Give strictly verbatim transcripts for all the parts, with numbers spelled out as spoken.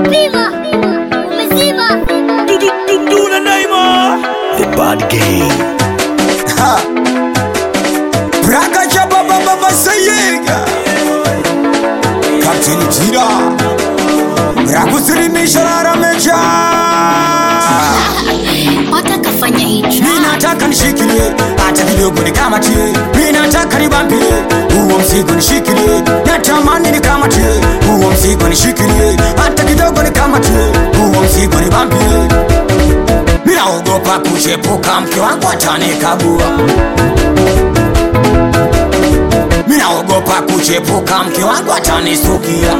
Umezima, umezima. Duna Naima, The Bad Gang. ha. Braka chapa baba basayega. Captain Tira. Braku silimisha la mecha. Wataka fanya hicho. Mimi nataka nishikilie, hata kidogo nikamatie. Mimi nataka nibambie, huo mzigo nishikilie. Natamani nikamatie, huo mzigo nishikilie. Hata kidogo nikamatie, huo mzigo nibambie. Mimi naogopa kuchepuka, mke wangu atanikagua. Mimi naogopa kuchepuka, mke wangu atanisukia.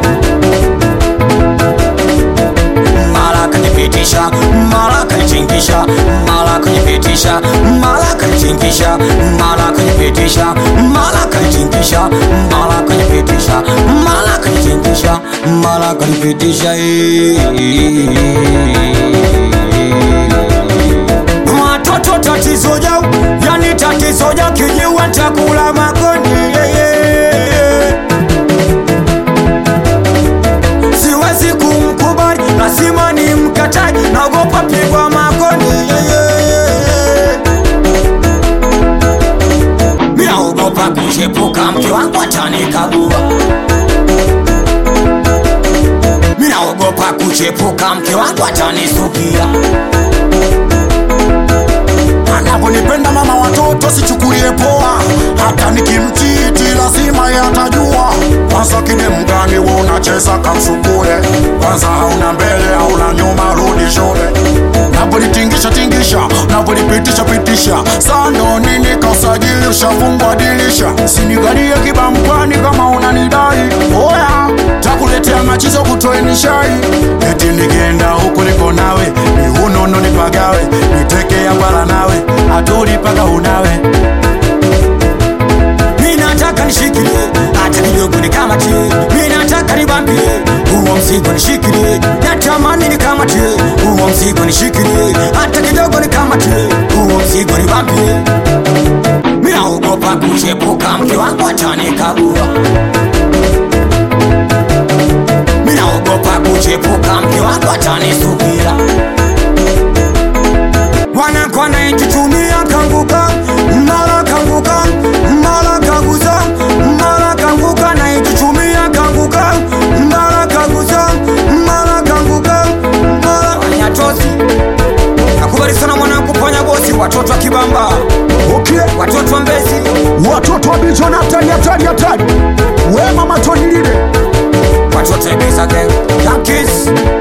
Mala kanipitisha, mala kanichingisha, mala kanipitisha, mala kanichingisha, mala kanipitisha, mala kanichingisha, mala kanipitisha, mala kanichingisha, mala kanipitisha. Watoto tatizo jau, yani tatizo jau kijiwa chakula makoni. Siwezi kumkubali, lazima ni mkatai, naogopa pigwa magoni. Mimi naogopa kuchepuka, mke wangu atanikagua. Mimi naogopa kuchepuka, mke wangu atanisukia. Anaponipenda mama watoto sichukulie poa, hata nikimtiti lazima yatajua. Kwanza kine mgani wewe unacheza kamsukule, kwanza hauna mbele hauna nyuma, rudi shule. Napolitingisha tingisha, napolipitisha pitisha, sando nini kausajili ushafungwa dirisha. Sinigalie kibamkwani kama unanidai, oya takuletea machizo kutoe nishai. Eti nikienda huku niko nawe, miunono nipagawe, niteke ya bala nawe, aturi paka unawe. Mimi nataka nishikilie, hata kidogo nikamatie. Mimi nataka nibambie, huo mzigo nishikilie. Natamani nikamatie, huo mzigo nishikilie. Hata kidogo nikamatie, huo mzigo nibambie. Mimi naogopa kuchepuka, mke wangu atanikagua. Mimi naogopa kuchepuka, mke wangu atanisukia. Wanakwa naitutumia kanguka, mara kanguka, mara kanguza, mara kanguka naitutumia kanguka, mara kanguza, mara kanguka, mara wanyatozi. Nakubali sana mwanangu ponya bosi, watoto wa Kibamba. Okay, Watoto wa Mbezi, watoto wa Bichona hatari hatari hatari. We mama Tony Lile, watoto wa Ibiza gang, Yankees.